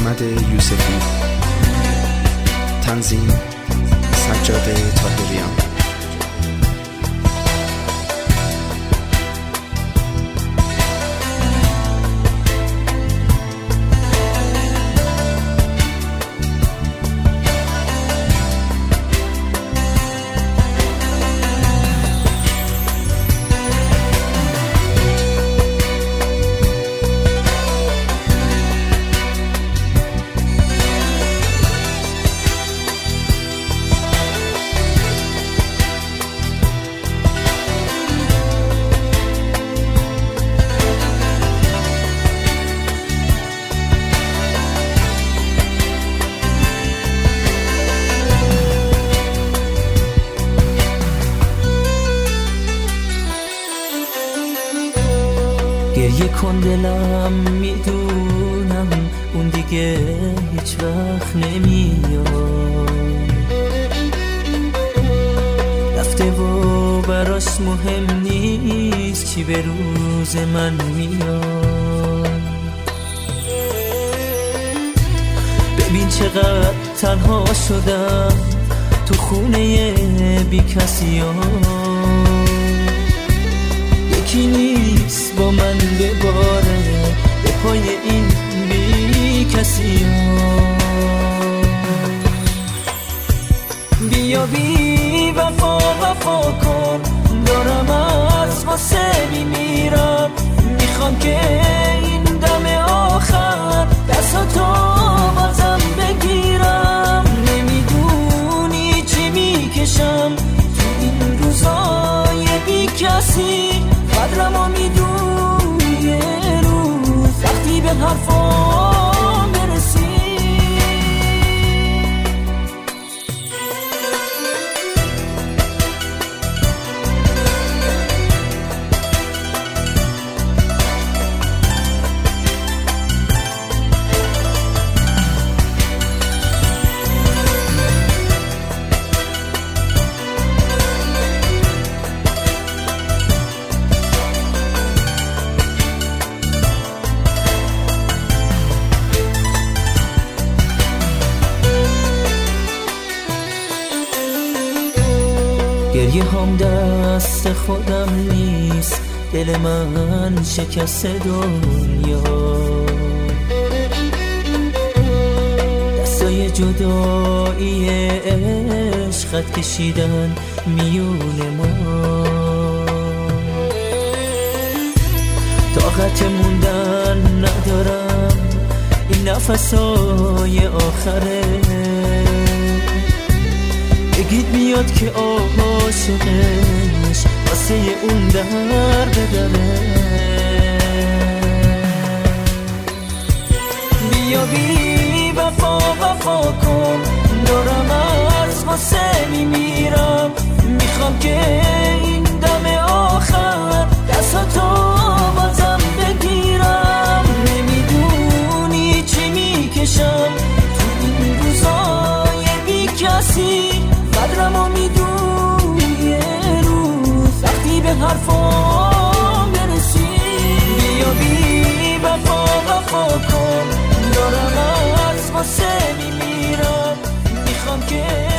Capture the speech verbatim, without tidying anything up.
احمد یوسفی، تنظیم سجاد طاهریان. گریه کن دلم، میدونم اون دیگه هیچ وقت نمیاد، رفته و براش مهم نیست چی به روز من میاد. ببین چقدر تنها شدم تو خونه بی کسی ها، یکی نیست با من بباره به پای این بی کسی ها. بیا بی وفا وفا کن، دارم از واسه میمیرم، میخوام که این دم آخر دستاتو بازم بگیرم. نمیدونی چی میکشم تو این روزای بی کسی، قدرمو میدونی یه روز وقتی به حرفام برسی. گریه هم دست خودم نیست، دل من شکست دنیا، دستای جدایی عشقت کشیدن میون ما، طاقت موندن ندارم این نفسای آخره. بگید میاد که عاشقش واسه اون در بدره. بیا بی وفا وفا کن، دارم از واسه میمیرم، میخوام که این دم آخر دستاتو بازم بگیرم. نمیدونی چی میکشم تو این روزای بی کسی، قدرمو میدونی یه روز وقتی به حرفام برسی. بیا بی وفا وفا کن، دارم از واسه میمیرم، میخوام که